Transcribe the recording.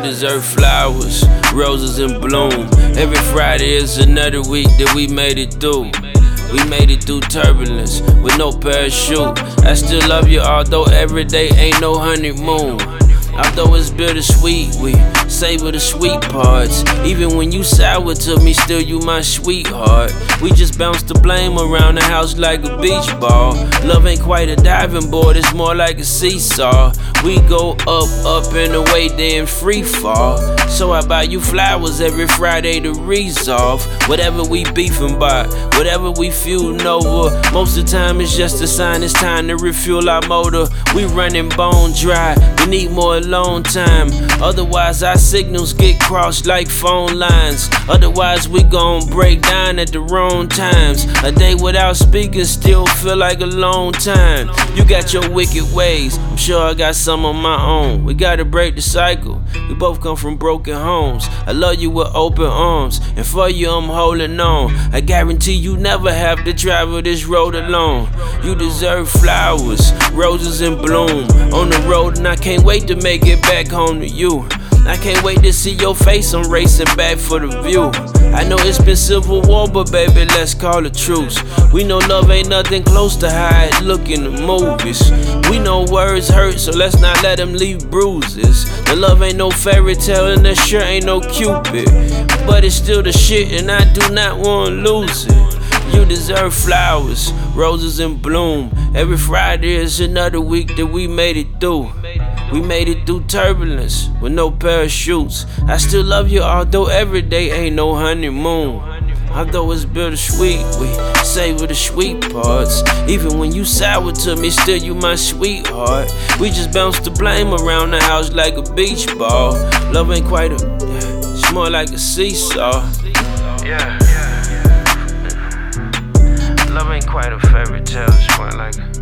deserve flowers, roses in bloom. Every Friday is another week that we made it through. We made it through turbulence with no parachute. I still love you, although every day ain't no honeymoon. Although it's bittersweet, we savor the sweet parts. Even when you sour to me, still you my sweetheart. We just bounce the blame around the house like a beach ball. Love ain't quite a diving board, it's more like a seesaw. We go up and away, then free fall. So I buy you flowers every Friday to resolve whatever we beefing by, whatever we feuding over. Most of the time it's just a sign it's time to refuel our motor. We running bone dry, we need more alone time. Otherwise our signals get crossed like phone lines. Otherwise we gon' break down at the wrong times. A day without speakers still feel like a long time. You got your wicked ways, I'm sure I got some of my own. We gotta break the cycle, we both come from broken homes. I love you with open arms, and for you I'm holding on. I guarantee you never have to travel this road alone. You deserve flowers, roses in bloom. On the road and I can't wait to make it back home to you. I can't wait to see your face, I'm racing back for the view. I know it's been civil war, but baby, let's call a truce. We know love ain't nothing close to how it look in the movies. We know words hurt, so let's not let them leave bruises. The love ain't no fairy tale and there sure ain't no Cupid, but it's still the shit and I do not wanna lose it. You deserve flowers, roses in bloom. Every Friday is another week that we made it through. We made it through turbulence with no parachutes. I still love you, although every day ain't no honeymoon. Although it's bittersweet, we savor the sweet parts. Even when you sour to me, still you my sweetheart. We just bounce the blame around the house like a beach ball. Love ain't quite it's more like a seesaw. Yeah. Love ain't quite a fairy tale, it's more like